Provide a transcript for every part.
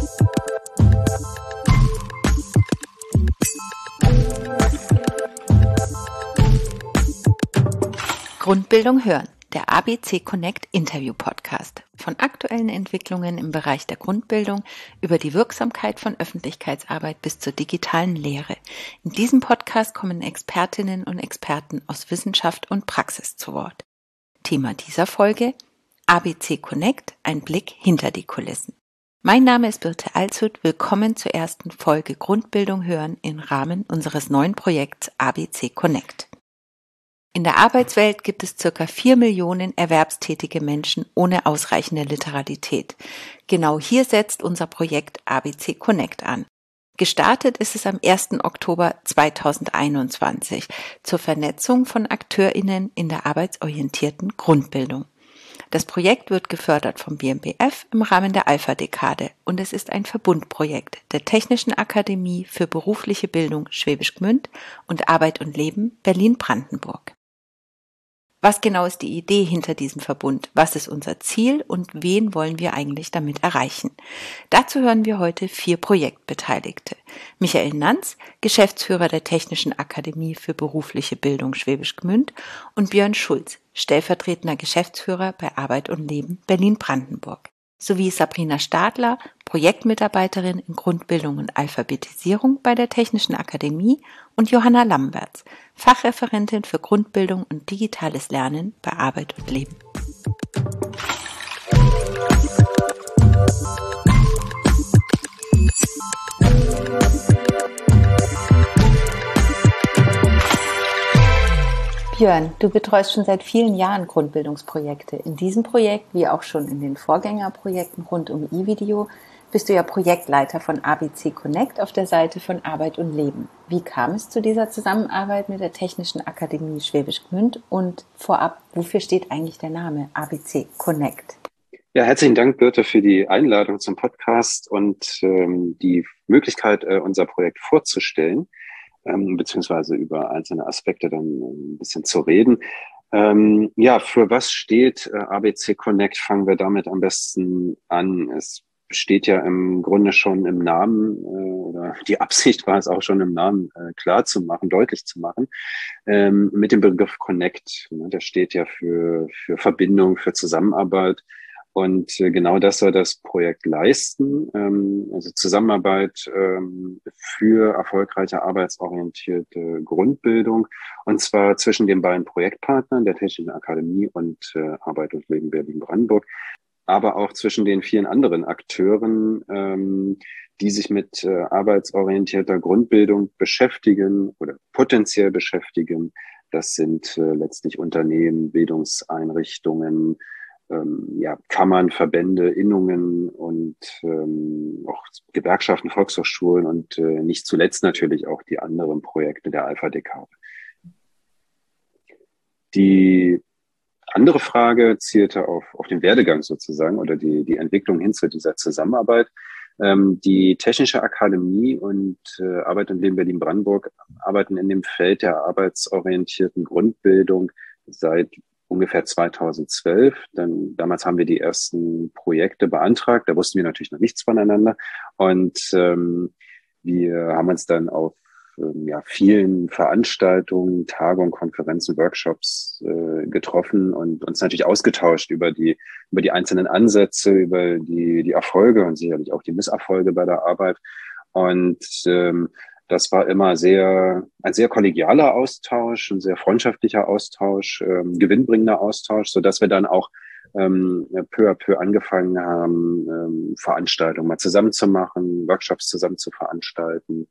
Grundbildung hören, der ABC Connect Interview Podcast. Von aktuellen Entwicklungen im Bereich der Grundbildung über die Wirksamkeit von Öffentlichkeitsarbeit bis zur digitalen Lehre. In diesem Podcast kommen Expertinnen und Experten aus Wissenschaft und Praxis zu Wort. Thema dieser Folge: ABC Connect, ein Blick hinter die Kulissen. Mein Name ist Birte Alshut. Willkommen zur ersten Folge Grundbildung hören im Rahmen unseres neuen Projekts ABC Connect. In der Arbeitswelt gibt es ca. 4 Millionen erwerbstätige Menschen ohne ausreichende Literalität. Genau hier setzt unser Projekt ABC Connect an. Gestartet ist es am 1. Oktober 2021 zur Vernetzung von AkteurInnen in der arbeitsorientierten Grundbildung. Das Projekt wird gefördert vom BMBF im Rahmen der Alpha-Dekade und es ist ein Verbundprojekt der Technischen Akademie für berufliche Bildung Schwäbisch Gmünd und Arbeit und Leben Berlin-Brandenburg. Was genau ist die Idee hinter diesem Verbund? Was ist unser Ziel und wen wollen wir eigentlich damit erreichen? Dazu hören wir heute 4 Projektbeteiligte. Michael Nanz, Geschäftsführer der Technischen Akademie für berufliche Bildung Schwäbisch Gmünd und Björn Schulz, stellvertretender Geschäftsführer bei Arbeit und Leben Berlin-Brandenburg. Sowie Sabrina Stadler, Projektmitarbeiterin in Grundbildung und Alphabetisierung bei der Technischen Akademie und Johanna Lamberts, Fachreferentin für Grundbildung und digitales Lernen bei Arbeit und Leben. Björn, du betreust schon seit vielen Jahren Grundbildungsprojekte. In diesem Projekt, wie auch schon in den Vorgängerprojekten rund um eVideo, bist du ja Projektleiter von ABC Connect auf der Seite von Arbeit und Leben. Wie kam es zu dieser Zusammenarbeit mit der Technischen Akademie Schwäbisch Gmünd und vorab, wofür steht eigentlich der Name ABC Connect? Ja, herzlichen Dank, Birte, für die Einladung zum Podcast und die Möglichkeit, unser Projekt vorzustellen. Beziehungsweise über einzelne Aspekte dann ein bisschen zu reden. Für was steht ABC Connect? Fangen wir damit am besten an. Es steht ja im Grunde schon im Namen, oder die Absicht war es auch schon im Namen klar zu machen, deutlich zu machen, mit dem Begriff Connect. Der steht ja für Verbindung, für Zusammenarbeit. Und genau das soll das Projekt leisten, also Zusammenarbeit für erfolgreiche arbeitsorientierte Grundbildung, und zwar zwischen den beiden Projektpartnern, der Technischen Akademie und Arbeit und Leben Berlin-Brandenburg, aber auch zwischen den vielen anderen Akteuren, die sich mit arbeitsorientierter Grundbildung beschäftigen oder potenziell beschäftigen. Das sind letztlich Unternehmen, Bildungseinrichtungen, Kammern, Verbände, Innungen und auch Gewerkschaften, Volkshochschulen und nicht zuletzt natürlich auch die anderen Projekte der Alpha-Dekade. Die andere Frage zielte auf den Werdegang sozusagen oder die Entwicklung hin zu dieser Zusammenarbeit. Die Technische Akademie und Arbeit und Leben Berlin-Brandenburg arbeiten in dem Feld der arbeitsorientierten Grundbildung seit ungefähr 2012. Damals haben wir die ersten Projekte beantragt. Da wussten wir natürlich noch nichts voneinander. Und wir haben uns dann auf vielen Veranstaltungen, Tagungen, Konferenzen, Workshops getroffen und uns natürlich ausgetauscht über die einzelnen Ansätze, über die Erfolge und sicherlich auch die Misserfolge bei der Arbeit. Und das war immer ein sehr kollegialer Austausch, ein sehr freundschaftlicher Austausch, gewinnbringender Austausch, so dass wir dann auch peu à peu angefangen haben, Veranstaltungen mal zusammen zu machen, Workshops zusammen zu veranstalten,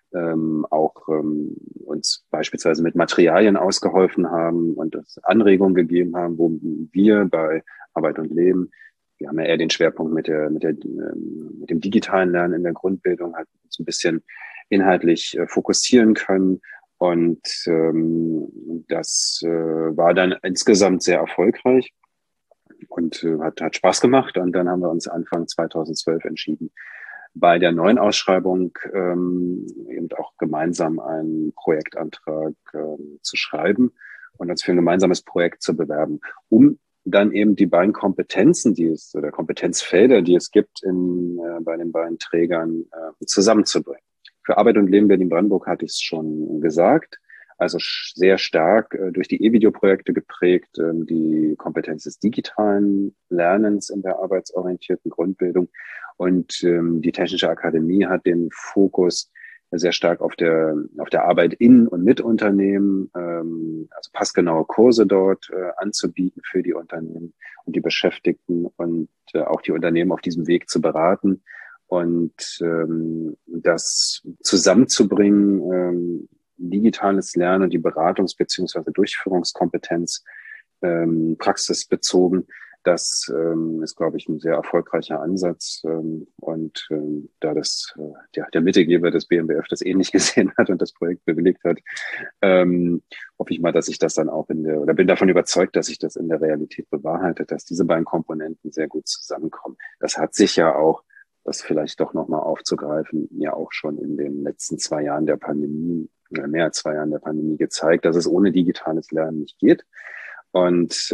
uns beispielsweise mit Materialien ausgeholfen haben und uns Anregungen gegeben haben, wo wir bei Arbeit und Leben, wir haben ja eher den Schwerpunkt mit dem digitalen Lernen in der Grundbildung, halt so ein bisschen inhaltlich fokussieren können. Und das war dann insgesamt sehr erfolgreich und hat Spaß gemacht. Und dann haben wir uns Anfang 2012 entschieden, bei der neuen Ausschreibung eben auch gemeinsam einen Projektantrag zu schreiben und uns für ein gemeinsames Projekt zu bewerben, um dann eben die beiden Kompetenzen, oder Kompetenzfelder, die es gibt bei den beiden Trägern, zusammenzubringen. Für Arbeit und Leben Berlin-Brandenburg hatte ich es schon gesagt. Also sehr stark durch die E-Video-Projekte geprägt, die Kompetenz des digitalen Lernens in der arbeitsorientierten Grundbildung. Und die Technische Akademie hat den Fokus sehr stark auf der Arbeit in und mit Unternehmen, also passgenaue Kurse dort anzubieten für die Unternehmen und die Beschäftigten und auch die Unternehmen auf diesem Weg zu beraten und das zusammenzubringen, digitales Lernen und die Beratungs- bzw. Durchführungskompetenz praxisbezogen. Das ist, glaube ich, ein sehr erfolgreicher Ansatz. Da der Mittelgeber des BMBF das ähnlich gesehen hat und das Projekt bewilligt hat, hoffe ich mal, dass ich das dann auch bin davon überzeugt, dass sich das in der Realität bewahrheitet, dass diese beiden Komponenten sehr gut zusammenkommen. Das hat sich ja auch, das vielleicht doch nochmal aufzugreifen, ja auch schon in den letzten 2 Jahren der Pandemie, oder mehr als 2 Jahren der Pandemie gezeigt, dass es ohne digitales Lernen nicht geht. Und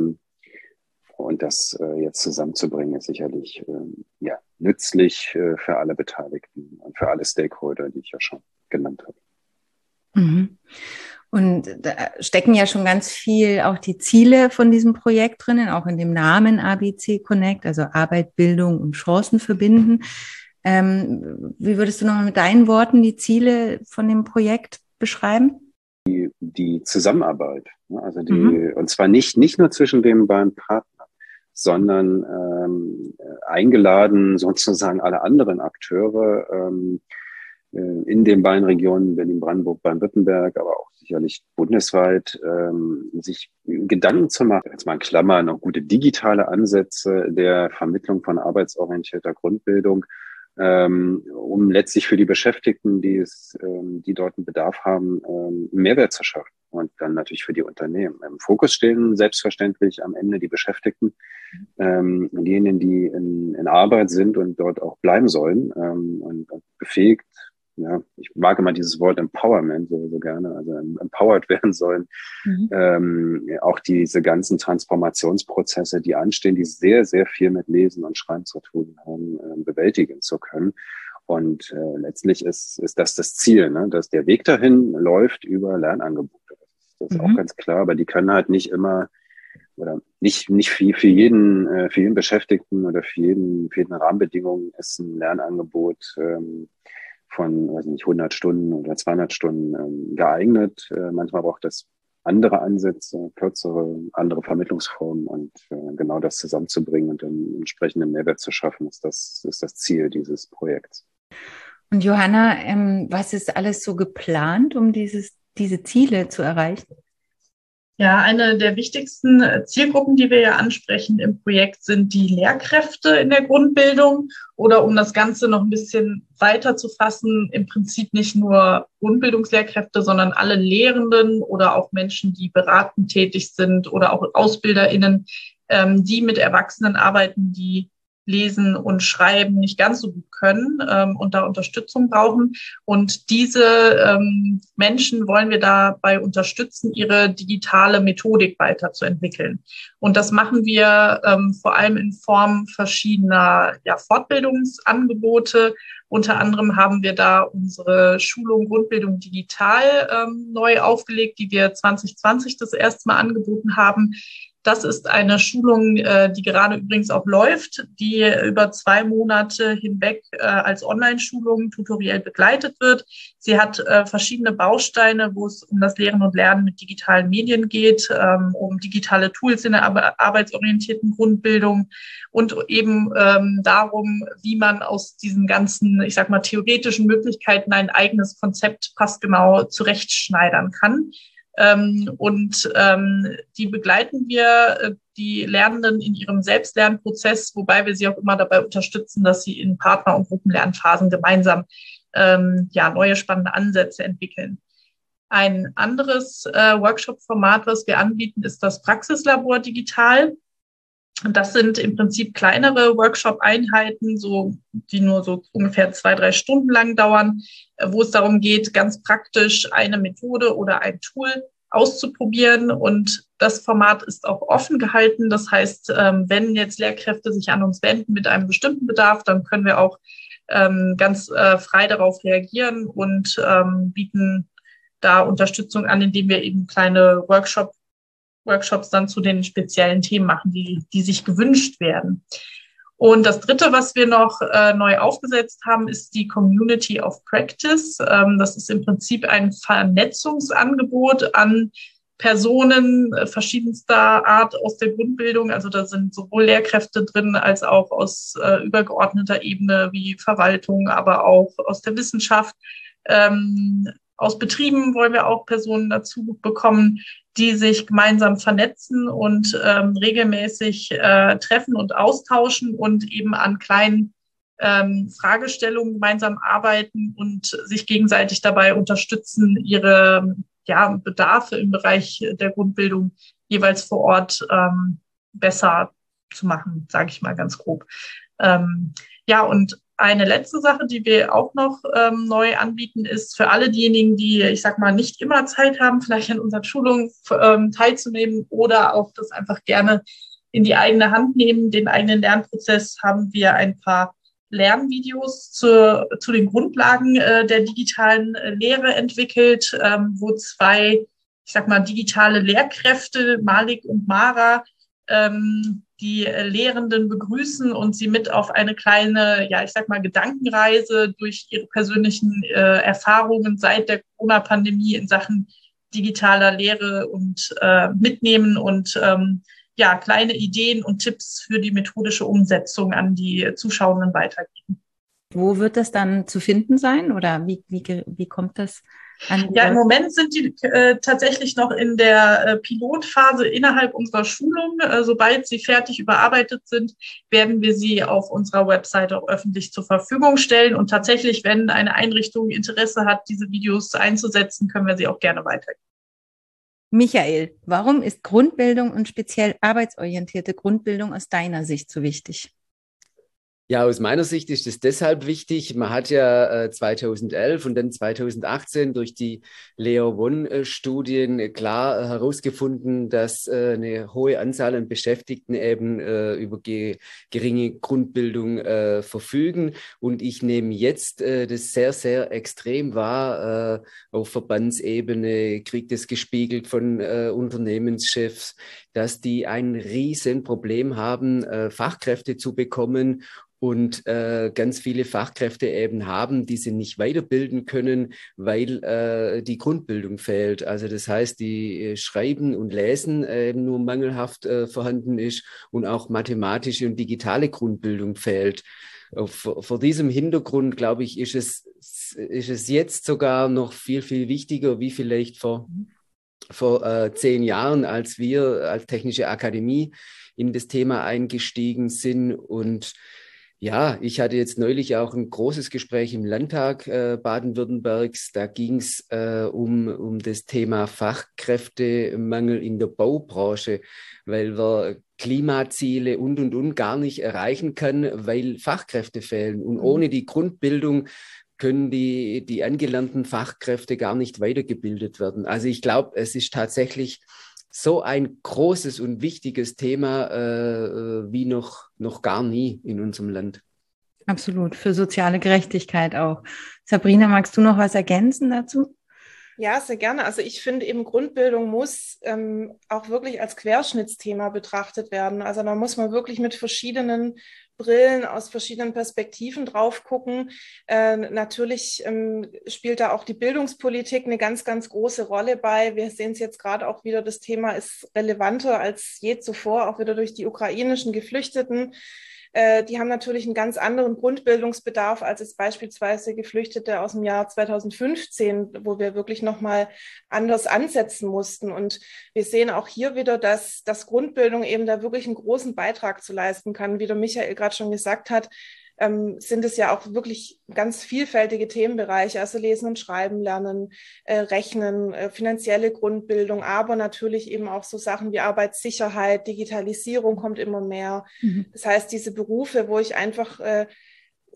das jetzt zusammenzubringen, ist sicherlich nützlich für alle Beteiligten und für alle Stakeholder, die ich ja schon genannt habe. Mhm. Und da stecken ja schon ganz viel auch die Ziele von diesem Projekt drinnen, auch in dem Namen ABC Connect, also Arbeit, Bildung und Chancen verbinden. Wie würdest du nochmal mit deinen Worten die Ziele von dem Projekt beschreiben? Die Zusammenarbeit, also und zwar nicht nur zwischen den beiden Partnern, sondern eingeladen sozusagen alle anderen Akteure in den beiden Regionen Berlin-Brandenburg, Baden-Württemberg, aber auch sicherlich bundesweit, sich Gedanken zu machen. Jetzt mal in Klammern noch gute digitale Ansätze der Vermittlung von arbeitsorientierter Grundbildung, um letztlich für die Beschäftigten, die dort einen Bedarf haben, einen Mehrwert zu schaffen. Und dann natürlich für die Unternehmen. Im Fokus stehen selbstverständlich am Ende die Beschäftigten, diejenigen, die in Arbeit sind und dort auch bleiben sollen und befähigt. Ja, ich mag immer dieses Wort Empowerment so gerne, also empowered werden sollen. Auch diese ganzen Transformationsprozesse, die anstehen, die sehr, sehr viel mit Lesen und Schreiben zu tun haben, bewältigen zu können. Und letztlich ist das Ziel, ne? Dass der Weg dahin läuft über Lernangebote. Das ist auch ganz klar, aber die können halt nicht immer oder nicht für jeden Beschäftigten oder für jeden Rahmenbedingungen ist ein Lernangebot von 100 Stunden oder 200 Stunden geeignet. Manchmal braucht das andere Ansätze, kürzere, andere Vermittlungsformen und genau das zusammenzubringen und einen entsprechenden Mehrwert zu schaffen, ist das Ziel dieses Projekts. Und Johanna, was ist alles so geplant, um diese Ziele zu erreichen? Ja, eine der wichtigsten Zielgruppen, die wir ja ansprechen im Projekt, sind die Lehrkräfte in der Grundbildung. Oder um das Ganze noch ein bisschen weiter zu fassen, im Prinzip nicht nur Grundbildungslehrkräfte, sondern alle Lehrenden oder auch Menschen, die beratend tätig sind oder auch AusbilderInnen, die mit Erwachsenen arbeiten, die lesen und schreiben nicht ganz so gut können und da Unterstützung brauchen. Und diese Menschen wollen wir dabei unterstützen, ihre digitale Methodik weiterzuentwickeln. Und das machen wir vor allem in Form verschiedener Fortbildungsangebote. Unter anderem haben wir da unsere Schulung Grundbildung digital neu aufgelegt, die wir 2020 das erste Mal angeboten haben. Das ist eine Schulung, die gerade übrigens auch läuft, die über 2 Monate hinweg als Online-Schulung tutoriell begleitet wird. Sie hat verschiedene Bausteine, wo es um das Lehren und Lernen mit digitalen Medien geht, um digitale Tools in der arbeitsorientierten Grundbildung und eben darum, wie man aus diesen ganzen, ich sag mal, theoretischen Möglichkeiten ein eigenes Konzept passgenau zurechtschneidern kann. Die begleiten wir, die Lernenden in ihrem Selbstlernprozess, wobei wir sie auch immer dabei unterstützen, dass sie in Partner- und Gruppenlernphasen gemeinsam neue spannende Ansätze entwickeln. Ein anderes Workshop-Format, was wir anbieten, ist das Praxislabor digital. Und das sind im Prinzip kleinere Workshop-Einheiten, die nur so ungefähr 2-3 Stunden lang dauern, wo es darum geht, ganz praktisch eine Methode oder ein Tool auszuprobieren. Und das Format ist auch offen gehalten. Das heißt, wenn jetzt Lehrkräfte sich an uns wenden mit einem bestimmten Bedarf, dann können wir auch ganz frei darauf reagieren und bieten da Unterstützung an, indem wir eben kleine Workshops dann zu den speziellen Themen machen, die sich gewünscht werden. Und das Dritte, was wir noch neu aufgesetzt haben, ist die Community of Practice. Das ist im Prinzip ein Vernetzungsangebot an Personen verschiedenster Art aus der Grundbildung. Also da sind sowohl Lehrkräfte drin als auch aus übergeordneter Ebene wie Verwaltung, aber auch aus der Wissenschaft. Aus Betrieben wollen wir auch Personen dazu bekommen, die sich gemeinsam vernetzen und regelmäßig treffen und austauschen und eben an kleinen Fragestellungen gemeinsam arbeiten und sich gegenseitig dabei unterstützen, ihre Bedarfe im Bereich der Grundbildung jeweils vor Ort besser zu machen, sage ich mal ganz grob. Und eine letzte Sache, die wir auch noch neu anbieten, ist für alle diejenigen, die, ich sag mal, nicht immer Zeit haben, vielleicht an unseren Schulungen teilzunehmen oder auch das einfach gerne in die eigene Hand nehmen, den eigenen Lernprozess, haben wir ein paar Lernvideos zu den Grundlagen der digitalen Lehre entwickelt, wo zwei, ich sag mal, digitale Lehrkräfte, Malik und Mara, die Lehrenden begrüßen und sie mit auf eine kleine, Gedankenreise durch ihre persönlichen Erfahrungen seit der Corona-Pandemie in Sachen digitaler Lehre und mitnehmen und kleine Ideen und Tipps für die methodische Umsetzung an die Zuschauenden weitergeben. Wo wird das dann zu finden sein oder wie kommt das an? Ja, im Moment sind die tatsächlich noch in der Pilotphase innerhalb unserer Schulung. Sobald sie fertig überarbeitet sind, werden wir sie auf unserer Webseite auch öffentlich zur Verfügung stellen. Und tatsächlich, wenn eine Einrichtung Interesse hat, diese Videos einzusetzen, können wir sie auch gerne weitergeben. Michael, warum ist Grundbildung und speziell arbeitsorientierte Grundbildung aus deiner Sicht so wichtig? Ja, aus meiner Sicht ist es deshalb wichtig. Man hat ja 2011 und dann 2018 durch die Leo One-Studien klar herausgefunden, dass eine hohe Anzahl an Beschäftigten eben über geringe Grundbildung verfügen. Und ich nehme jetzt das sehr, sehr extrem wahr. Auf Verbandsebene kriegt es gespiegelt von Unternehmenschefs, dass die ein Riesenproblem haben, Fachkräfte zu bekommen. Und ganz viele Fachkräfte eben haben, die sie nicht weiterbilden können, weil die Grundbildung fehlt. Also das heißt, die Schreiben und Lesen eben nur mangelhaft vorhanden ist und auch mathematische und digitale Grundbildung fehlt. Vor diesem Hintergrund, glaube ich, ist es jetzt sogar noch viel, viel wichtiger, wie vielleicht vor 10 Jahren, als wir als Technische Akademie in das Thema eingestiegen sind. Und ja, ich hatte jetzt neulich auch ein großes Gespräch im Landtag Baden-Württembergs. Da ging es um das Thema Fachkräftemangel in der Baubranche, weil wir Klimaziele und gar nicht erreichen können, weil Fachkräfte fehlen. Und ohne die Grundbildung können die angelernten Fachkräfte gar nicht weitergebildet werden. Also ich glaube, es ist tatsächlich so ein großes und wichtiges Thema wie noch gar nie in unserem Land. Absolut, für soziale Gerechtigkeit auch. Sabrina, magst du noch was ergänzen dazu? Ja, sehr gerne. Also ich finde eben, Grundbildung muss auch wirklich als Querschnittsthema betrachtet werden. Also da muss man wirklich mit verschiedenen Brillen aus verschiedenen Perspektiven drauf gucken. Natürlich spielt da auch die Bildungspolitik eine ganz, ganz große Rolle bei. Wir sehen es jetzt gerade auch wieder, das Thema ist relevanter als je zuvor, auch wieder durch die ukrainischen Geflüchteten. Die haben natürlich einen ganz anderen Grundbildungsbedarf als es beispielsweise Geflüchtete aus dem Jahr 2015, wo wir wirklich nochmal anders ansetzen mussten. Und wir sehen auch hier wieder, dass Grundbildung eben da wirklich einen großen Beitrag zu leisten kann. Wie der Michael gerade schon gesagt hat, sind es ja auch wirklich ganz vielfältige Themenbereiche, also Lesen und Schreiben lernen, Rechnen, finanzielle Grundbildung, aber natürlich eben auch so Sachen wie Arbeitssicherheit, Digitalisierung kommt immer mehr. Das heißt, diese Berufe, wo ich einfach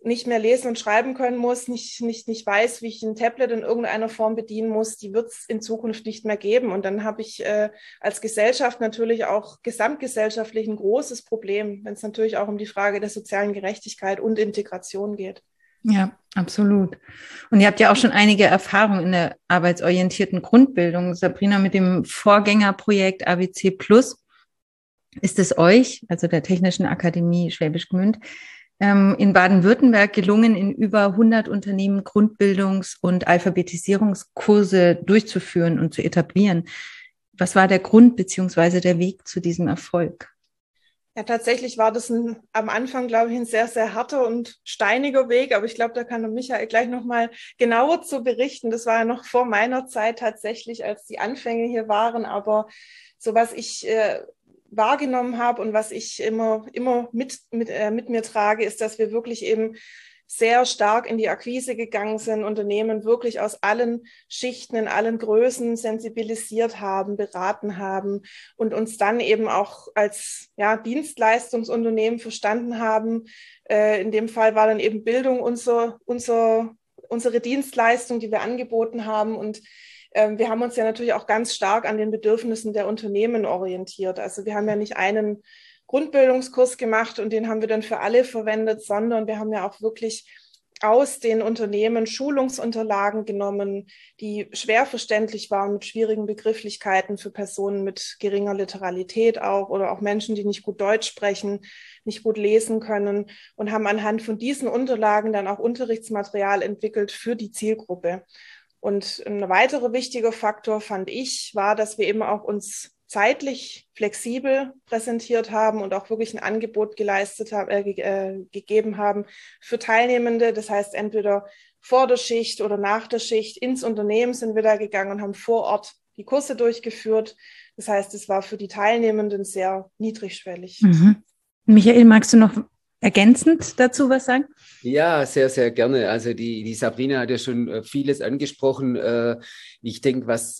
nicht mehr lesen und schreiben können muss, nicht weiß, wie ich ein Tablet in irgendeiner Form bedienen muss, die wird es in Zukunft nicht mehr geben. Und dann habe ich als Gesellschaft natürlich auch gesamtgesellschaftlich ein großes Problem, wenn es natürlich auch um die Frage der sozialen Gerechtigkeit und Integration geht. Ja, absolut. Und ihr habt ja auch schon einige Erfahrungen in der arbeitsorientierten Grundbildung. Sabrina, mit dem Vorgängerprojekt ABC Plus ist es euch, also der Technischen Akademie Schwäbisch Gmünd, in Baden-Württemberg gelungen, in über 100 Unternehmen Grundbildungs- und Alphabetisierungskurse durchzuführen und zu etablieren. Was war der Grund bzw. der Weg zu diesem Erfolg? Ja, tatsächlich war das am Anfang, glaube ich, ein sehr, sehr harter und steiniger Weg. Aber ich glaube, da kann Michael gleich nochmal genauer zu berichten. Das war ja noch vor meiner Zeit tatsächlich, als die Anfänge hier waren. Aber so was ich wahrgenommen habe und was ich immer mit mir trage, ist, dass wir wirklich eben sehr stark in die Akquise gegangen sind, Unternehmen wirklich aus allen Schichten, in allen Größen sensibilisiert haben, beraten haben und uns dann eben auch als Dienstleistungsunternehmen verstanden haben. In dem Fall war dann eben Bildung unsere Dienstleistung, die wir angeboten haben, und wir haben uns ja natürlich auch ganz stark an den Bedürfnissen der Unternehmen orientiert. Also wir haben ja nicht einen Grundbildungskurs gemacht und den haben wir dann für alle verwendet, sondern wir haben ja auch wirklich aus den Unternehmen Schulungsunterlagen genommen, die schwer verständlich waren mit schwierigen Begrifflichkeiten für Personen mit geringer Literalität auch oder auch Menschen, die nicht gut Deutsch sprechen, nicht gut lesen können, und haben anhand von diesen Unterlagen dann auch Unterrichtsmaterial entwickelt für die Zielgruppe. Und ein weiterer wichtiger Faktor, fand ich, war, dass wir eben auch uns zeitlich flexibel präsentiert haben und auch wirklich ein Angebot gegeben haben für Teilnehmende. Das heißt, entweder vor der Schicht oder nach der Schicht ins Unternehmen sind wir da gegangen und haben vor Ort die Kurse durchgeführt. Das heißt, es war für die Teilnehmenden sehr niedrigschwellig. Mhm. Michael, magst du noch ergänzend dazu was sagen? Ja, sehr, sehr gerne. Also die Sabrina hat ja schon vieles angesprochen. Ich denke, was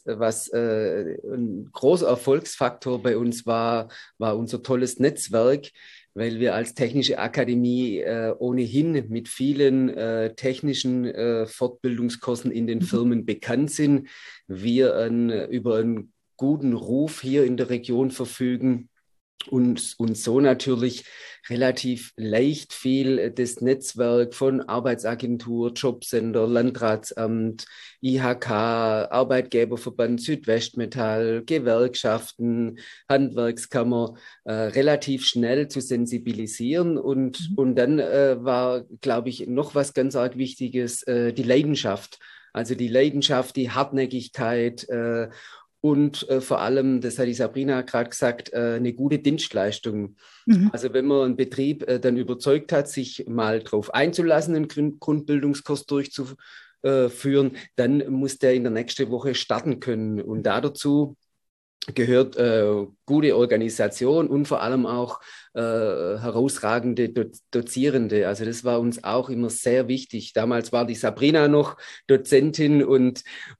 ein großer Erfolgsfaktor bei uns war unser tolles Netzwerk, weil wir als Technische Akademie ohnehin mit vielen technischen Fortbildungskursen in den Firmen bekannt sind. Wir über einen guten Ruf hier in der Region verfügen. Und so natürlich relativ leicht viel das Netzwerk von Arbeitsagentur, Jobcenter, Landratsamt, IHK, Arbeitgeberverband Südwestmetall, Gewerkschaften, Handwerkskammer relativ schnell zu sensibilisieren. Und dann war, glaube ich, noch was ganz arg Wichtiges, die Leidenschaft. Also die Leidenschaft, die Hartnäckigkeit, und vor allem, das hat die Sabrina gerade gesagt, eine gute Dienstleistung. Mhm. Also wenn man einen Betrieb dann überzeugt hat, sich mal darauf einzulassen, einen Grundbildungskurs durchzuführen, dann muss der in der nächsten Woche starten können. Und dazu gehört gute Organisation und vor allem auch herausragende Dozierende. Also das war uns auch immer sehr wichtig. Damals war die Sabrina noch Dozentin und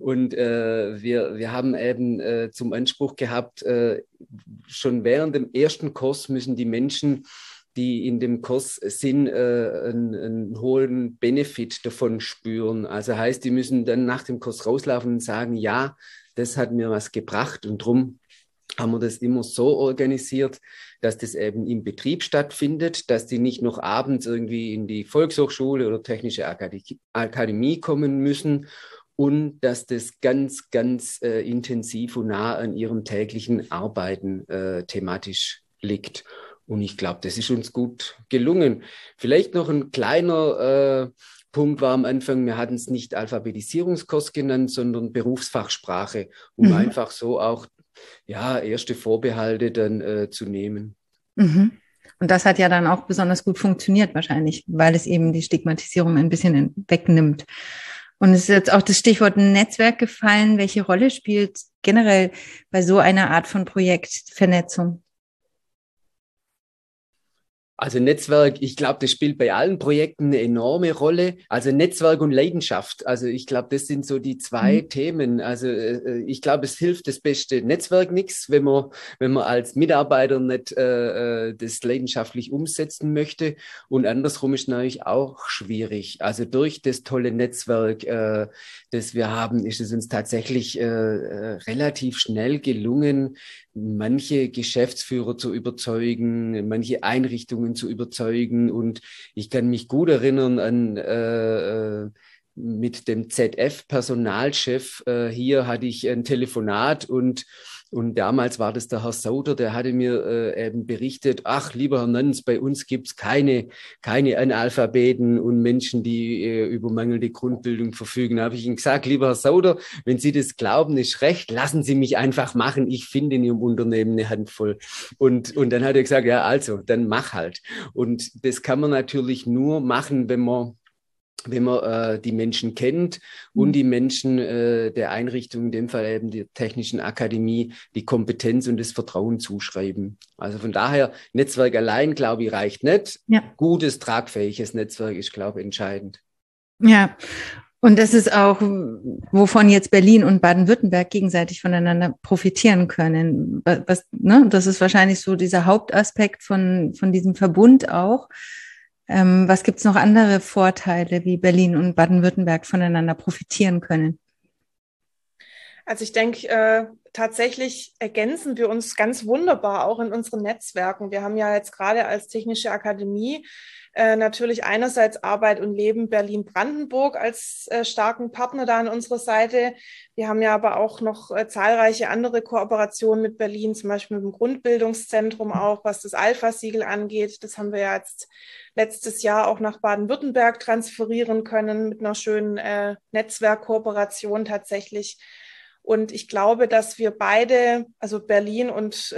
wir haben eben zum Anspruch gehabt, schon während dem ersten Kurs müssen die Menschen, die in dem Kurs sind, einen hohen Benefit davon spüren. Also heißt, die müssen dann nach dem Kurs rauslaufen und sagen, ja, das hat mir was gebracht, und darum haben wir das immer so organisiert, dass das eben im Betrieb stattfindet, dass die nicht noch abends irgendwie in die Volkshochschule oder Technische Akademie kommen müssen und dass das ganz, ganz intensiv und nah an ihrem täglichen Arbeiten thematisch liegt. Und ich glaube, das ist uns gut gelungen. Vielleicht noch ein kleiner Punkt war am Anfang, wir hatten es nicht Alphabetisierungskurs genannt, sondern Berufsfachsprache, um einfach so auch erste Vorbehalte dann zu nehmen. Mhm. Und das hat ja dann auch besonders gut funktioniert wahrscheinlich, weil es eben die Stigmatisierung ein bisschen wegnimmt. Und es ist jetzt auch das Stichwort Netzwerk gefallen. Welche Rolle spielt generell bei so einer Art von Projekt Vernetzung? Also Netzwerk, ich glaube, das spielt bei allen Projekten eine enorme Rolle. Also Netzwerk und Leidenschaft. Also ich glaube, das sind so die zwei Themen. Also ich glaube, es hilft das beste Netzwerk nichts, wenn man als Mitarbeiter nicht das leidenschaftlich umsetzen möchte. Und andersrum ist natürlich auch schwierig. Also durch das tolle Netzwerk, das wir haben, ist es uns tatsächlich relativ schnell gelungen, manche Geschäftsführer zu überzeugen, manche Einrichtungen zu überzeugen. Und ich kann mich gut erinnern an mit dem ZF-Personalchef. Hier hatte ich ein Telefonat und damals war das der Herr Sauter, der hatte mir eben berichtet, ach, lieber Herr Nönz, bei uns gibt's keine Analphabeten und Menschen, die über mangelnde Grundbildung verfügen. Da habe ich ihm gesagt, lieber Herr Sauter, wenn Sie das glauben, ist recht, lassen Sie mich einfach machen. Ich finde in Ihrem Unternehmen eine Handvoll. Und dann hat er gesagt, ja, also, dann mach halt. Und das kann man natürlich nur machen, wenn man die Menschen kennt und die Menschen der Einrichtung, in dem Fall eben der Technischen Akademie, die Kompetenz und das Vertrauen zuschreiben. Also von daher, Netzwerk allein, glaube ich, reicht nicht. Ja. Gutes, tragfähiges Netzwerk ist, glaube ich, entscheidend. Ja, und das ist auch, wovon jetzt Berlin und Baden-Württemberg gegenseitig voneinander profitieren können. Das ist wahrscheinlich so dieser Hauptaspekt von diesem Verbund auch. Was gibt es noch andere Vorteile, wie Berlin und Baden-Württemberg voneinander profitieren können? Also ich denke, tatsächlich ergänzen wir uns ganz wunderbar auch in unseren Netzwerken. Wir haben ja jetzt gerade als Technische Akademie natürlich einerseits Arbeit und Leben Berlin-Brandenburg als starken Partner da an unserer Seite. Wir haben ja aber auch noch zahlreiche andere Kooperationen mit Berlin, zum Beispiel mit dem Grundbildungszentrum auch, was das Alpha-Siegel angeht. Das haben wir ja jetzt letztes Jahr auch nach Baden-Württemberg transferieren können mit einer schönen Netzwerkkooperation tatsächlich. Und ich glaube, dass wir beide, also Berlin und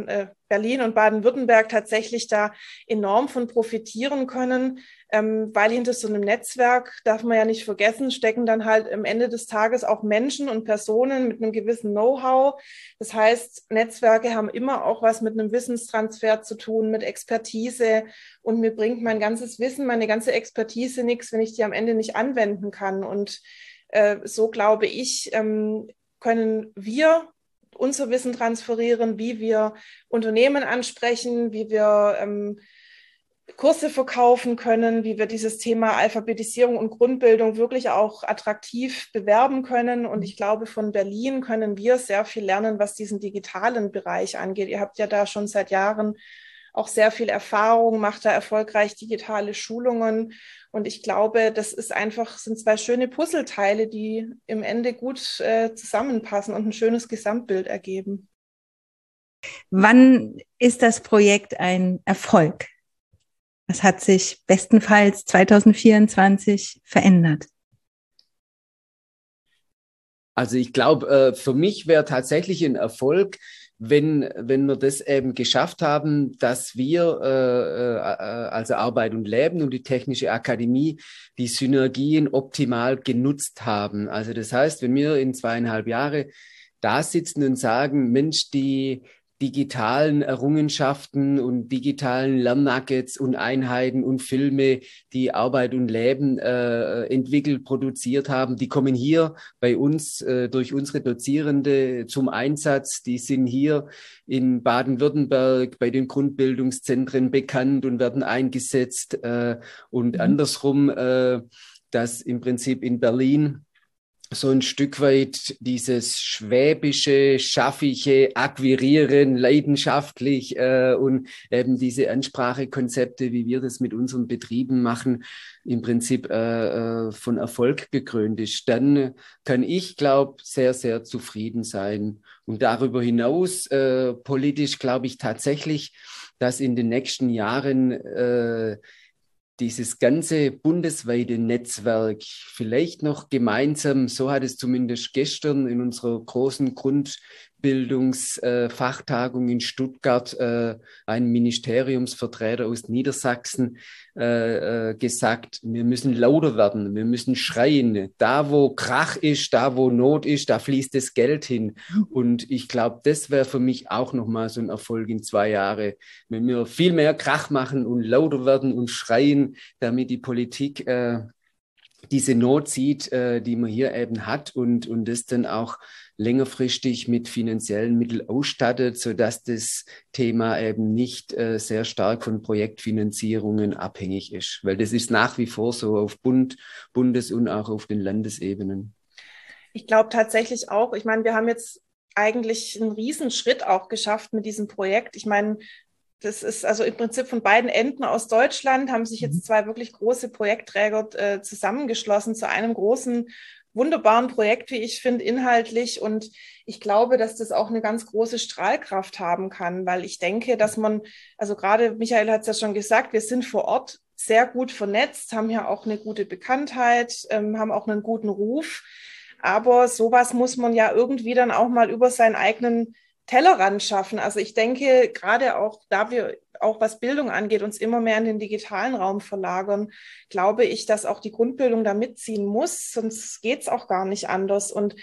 Baden-Württemberg tatsächlich da enorm von profitieren können, weil hinter so einem Netzwerk, darf man ja nicht vergessen, stecken dann halt am Ende des Tages auch Menschen und Personen mit einem gewissen Know-how. Das heißt, Netzwerke haben immer auch was mit einem Wissenstransfer zu tun, mit Expertise. Und mir bringt mein ganzes Wissen, meine ganze Expertise nichts, wenn ich die am Ende nicht anwenden kann. Und so glaube ich, können wir unser Wissen transferieren, wie wir Unternehmen ansprechen, wie wir Kurse verkaufen können, wie wir dieses Thema Alphabetisierung und Grundbildung wirklich auch attraktiv bewerben können. Und ich glaube, von Berlin können wir sehr viel lernen, was diesen digitalen Bereich angeht. Ihr habt ja da schon seit Jahren auch sehr viel Erfahrung, macht da erfolgreich digitale Schulungen. Und ich glaube, das sind zwei schöne Puzzleteile, die im Ende gut zusammenpassen und ein schönes Gesamtbild ergeben. Wann ist das Projekt ein Erfolg? Was hat sich bestenfalls 2024 verändert? Also ich glaube, für mich wäre tatsächlich ein Erfolg, wenn wir das eben geschafft haben, dass wir, also Arbeit und Leben und die Technische Akademie, die Synergien optimal genutzt haben. Also das heißt, wenn wir in 2,5 Jahre da sitzen und sagen, Mensch, die digitalen Errungenschaften und digitalen Lernnuggets und Einheiten und Filme, die Arbeit und Leben entwickelt, produziert haben, die kommen hier bei uns durch unsere Dozierende zum Einsatz. Die sind hier in Baden-Württemberg bei den Grundbildungszentren bekannt und werden eingesetzt. Und andersrum, dass im Prinzip in Berlin so ein Stück weit dieses schwäbische, schaffige Akquirieren, leidenschaftlich und eben diese Ansprachekonzepte, wie wir das mit unseren Betrieben machen, im Prinzip von Erfolg gekrönt ist. Dann kann ich, glaube ich, sehr, sehr zufrieden sein. Und darüber hinaus, politisch, glaube ich tatsächlich, dass in den nächsten Jahren dieses ganze bundesweite Netzwerk vielleicht noch gemeinsam, so hat es zumindest gestern in unserer großen Grundbildungsfachtagung in Stuttgart ein Ministeriumsvertreter aus Niedersachsen gesagt, wir müssen lauter werden, wir müssen schreien. Da, wo Krach ist, da, wo Not ist, da fließt das Geld hin. Und ich glaube, das wäre für mich auch nochmal so ein Erfolg in 2 Jahren, wenn wir viel mehr Krach machen und lauter werden und schreien, damit die Politik diese Not sieht, die man hier eben hat und das dann auch längerfristig mit finanziellen Mitteln ausstattet, sodass das Thema eben nicht sehr stark von Projektfinanzierungen abhängig ist. Weil das ist nach wie vor so auf Bundes- und auch auf den Landesebenen. Ich glaube tatsächlich auch, ich meine, wir haben jetzt eigentlich einen Riesenschritt auch geschafft mit diesem Projekt. Ich meine, das ist also im Prinzip von beiden Enden aus Deutschland haben sich jetzt 2 wirklich große Projektträger zusammengeschlossen zu einem großen, wunderbaren Projekt, wie ich finde, inhaltlich. Und ich glaube, dass das auch eine ganz große Strahlkraft haben kann, weil ich denke, dass man, also gerade Michael hat es ja schon gesagt, wir sind vor Ort sehr gut vernetzt, haben ja auch eine gute Bekanntheit, haben auch einen guten Ruf. Aber sowas muss man ja irgendwie dann auch mal über seinen eigenen Tellerrand schaffen. Also ich denke, gerade auch, da wir auch was Bildung angeht, uns immer mehr in den digitalen Raum verlagern, glaube ich, dass auch die Grundbildung da mitziehen muss, sonst geht es auch gar nicht anders. Und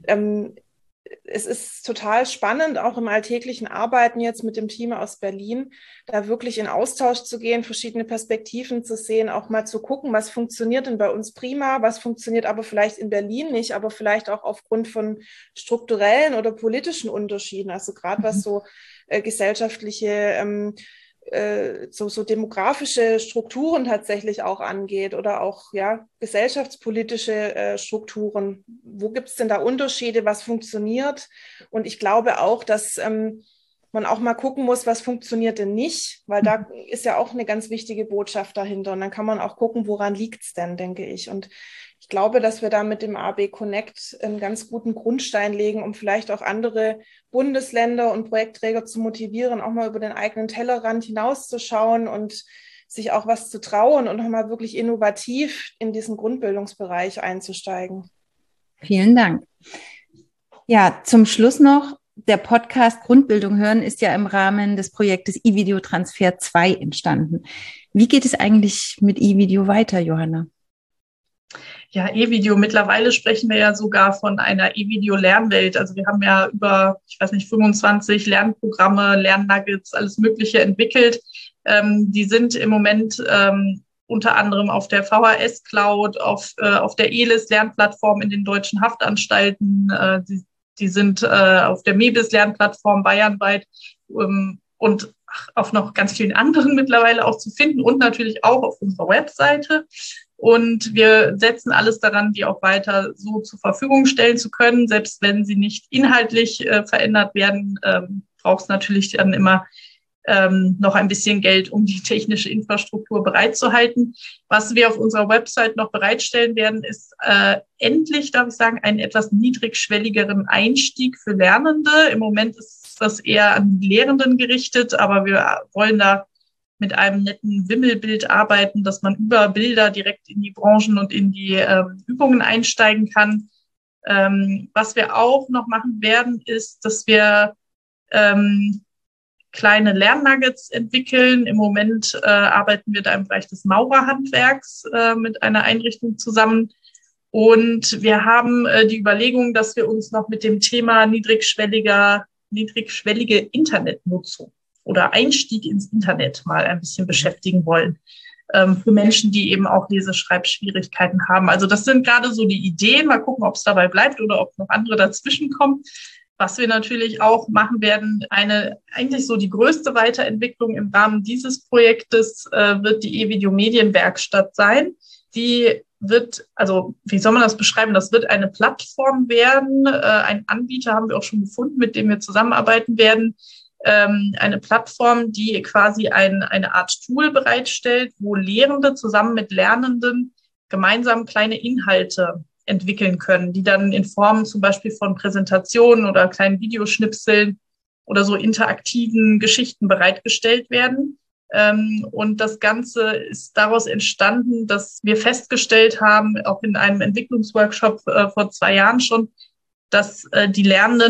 es ist total spannend, auch im alltäglichen Arbeiten jetzt mit dem Team aus Berlin, da wirklich in Austausch zu gehen, verschiedene Perspektiven zu sehen, auch mal zu gucken, was funktioniert denn bei uns prima, was funktioniert aber vielleicht in Berlin nicht, aber vielleicht auch aufgrund von strukturellen oder politischen Unterschieden, also gerade was so gesellschaftliche so demografische Strukturen tatsächlich auch angeht oder auch ja gesellschaftspolitische Strukturen. Wo gibt es denn da Unterschiede? Was funktioniert? Und ich glaube auch, dass man auch mal gucken muss, was funktioniert denn nicht, weil da ist ja auch eine ganz wichtige Botschaft dahinter. Und dann kann man auch gucken, woran liegt es denn, denke ich. Und ich glaube, dass wir da mit dem AB Connect einen ganz guten Grundstein legen, um vielleicht auch andere Bundesländer und Projektträger zu motivieren, auch mal über den eigenen Tellerrand hinauszuschauen und sich auch was zu trauen und nochmal wirklich innovativ in diesen Grundbildungsbereich einzusteigen. Vielen Dank. Ja, zum Schluss noch, der Podcast Grundbildung hören ist ja im Rahmen des Projektes eVideo Transfer 2 entstanden. Wie geht es eigentlich mit eVideo weiter, Johanna? Ja, eVideo. Mittlerweile sprechen wir ja sogar von einer eVideo-Lernwelt. Also wir haben ja über, 25 Lernprogramme, Lernnuggets, alles Mögliche entwickelt. Die sind im Moment unter anderem auf der VHS Cloud, auf der ELIS Lernplattform in den deutschen Haftanstalten. Die sind auf der MEBIS Lernplattform bayernweit und auf noch ganz vielen anderen mittlerweile auch zu finden und natürlich auch auf unserer Webseite. Und wir setzen alles daran, die auch weiter so zur Verfügung stellen zu können. Selbst wenn sie nicht inhaltlich verändert werden, braucht es natürlich dann immer noch ein bisschen Geld, um die technische Infrastruktur bereitzuhalten. Was wir auf unserer Website noch bereitstellen werden, ist endlich, darf ich sagen, einen etwas niedrigschwelligeren Einstieg für Lernende. Im Moment ist das eher an die Lehrenden gerichtet, aber wir wollen da mit einem netten Wimmelbild arbeiten, dass man über Bilder direkt in die Branchen und in die Übungen einsteigen kann. Was wir auch noch machen werden, ist, dass wir kleine Lernnuggets entwickeln. Im Moment arbeiten wir da im Bereich des Maurerhandwerks mit einer Einrichtung zusammen. Und wir haben die Überlegung, dass wir uns noch mit dem Thema niedrigschwellige Internetnutzung oder Einstieg ins Internet mal ein bisschen beschäftigen wollen. Für Menschen, die eben auch Leseschreibschwierigkeiten haben. Also das sind gerade so die Ideen. Mal gucken, ob es dabei bleibt oder ob noch andere dazwischen kommen. Was wir natürlich auch machen werden, eigentlich so die größte Weiterentwicklung im Rahmen dieses Projektes wird die eVideo Medienwerkstatt sein. Die wird, also wie soll man das beschreiben? Das wird eine Plattform werden. Ein Anbieter haben wir auch schon gefunden, mit dem wir zusammenarbeiten werden. Eine Plattform, die quasi eine Art Tool bereitstellt, wo Lehrende zusammen mit Lernenden gemeinsam kleine Inhalte entwickeln können, die dann in Form zum Beispiel von Präsentationen oder kleinen Videoschnipseln oder so interaktiven Geschichten bereitgestellt werden. Und das Ganze ist daraus entstanden, dass wir festgestellt haben, auch in einem Entwicklungsworkshop vor 2 Jahren schon, dass die Lernenden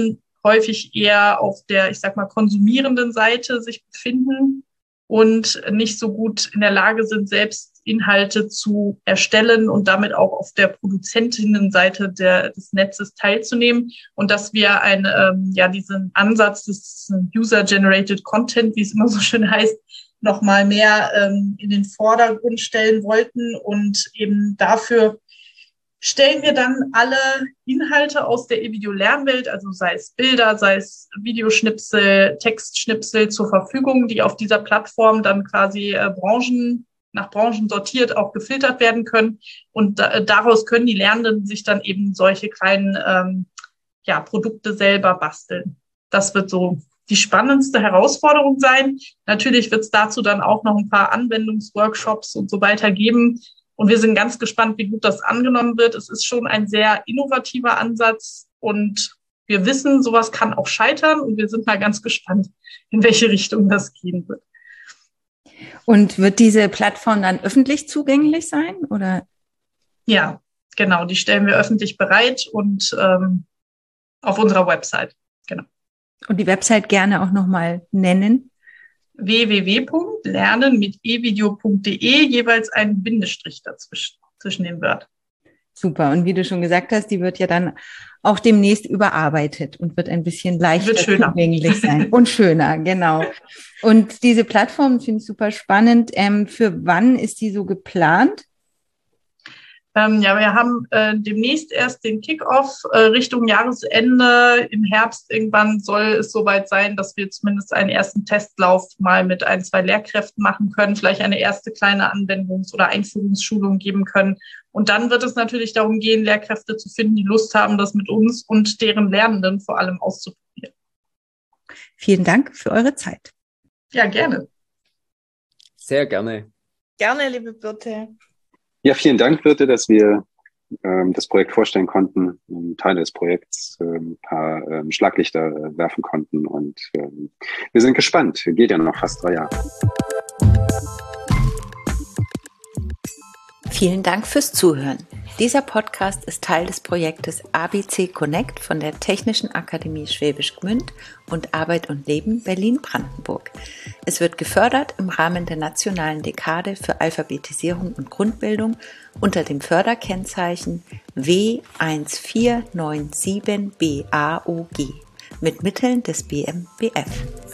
häufig eher auf der, ich sag mal, konsumierenden Seite sich befinden und nicht so gut in der Lage sind, selbst Inhalte zu erstellen und damit auch auf der Produzentinnenseite des Netzes teilzunehmen. Und dass wir diesen Ansatz des User-Generated Content, wie es immer so schön heißt, noch mal mehr in den Vordergrund stellen wollten. Und eben dafür stellen wir dann alle Inhalte aus der eVideo-Lernwelt, also sei es Bilder, sei es Videoschnipsel, Textschnipsel zur Verfügung, die auf dieser Plattform dann quasi nach Branchen sortiert auch gefiltert werden können. Und daraus können die Lernenden sich dann eben solche kleinen Produkte selber basteln. Das wird so die spannendste Herausforderung sein. Natürlich wird es dazu dann auch noch ein paar Anwendungsworkshops und so weiter geben. Und wir sind ganz gespannt, wie gut das angenommen wird. Es ist schon ein sehr innovativer Ansatz und wir wissen, sowas kann auch scheitern und wir sind mal ganz gespannt, in welche Richtung das gehen wird. Und wird diese Plattform dann öffentlich zugänglich sein, oder? Ja, genau. Die stellen wir öffentlich bereit und auf unserer Website. Genau. Und die Website gerne auch nochmal nennen. www.lernen mit evideo.de, jeweils ein Bindestrich dazwischen, zwischen den Wörtern. Super. Und wie du schon gesagt hast, die wird ja dann auch demnächst überarbeitet und wird ein bisschen leichter zugänglich sein. Und schöner, genau. Und diese Plattform finde ich super spannend. Für wann ist die so geplant? Wir haben demnächst erst den Kick-Off Richtung Jahresende. Im Herbst irgendwann soll es soweit sein, dass wir zumindest einen ersten Testlauf mal mit 1, 2 Lehrkräften machen können, vielleicht eine erste kleine Anwendungs- oder Einführungsschulung geben können. Und dann wird es natürlich darum gehen, Lehrkräfte zu finden, die Lust haben, das mit uns und deren Lernenden vor allem auszuprobieren. Vielen Dank für eure Zeit. Ja, gerne. Sehr gerne. Gerne, liebe Birte. Ja, vielen Dank, Birte, dass wir das Projekt vorstellen konnten, Teile des Projekts, ein paar Schlaglichter werfen konnten und wir sind gespannt. Geht ja noch fast 3 Jahre. Vielen Dank fürs Zuhören. Dieser Podcast ist Teil des Projektes ABC Connect von der Technischen Akademie Schwäbisch Gmünd und Arbeit und Leben Berlin-Brandenburg. Es wird gefördert im Rahmen der Nationalen Dekade für Alphabetisierung und Grundbildung unter dem Förderkennzeichen W1497BAOG mit Mitteln des BMBF.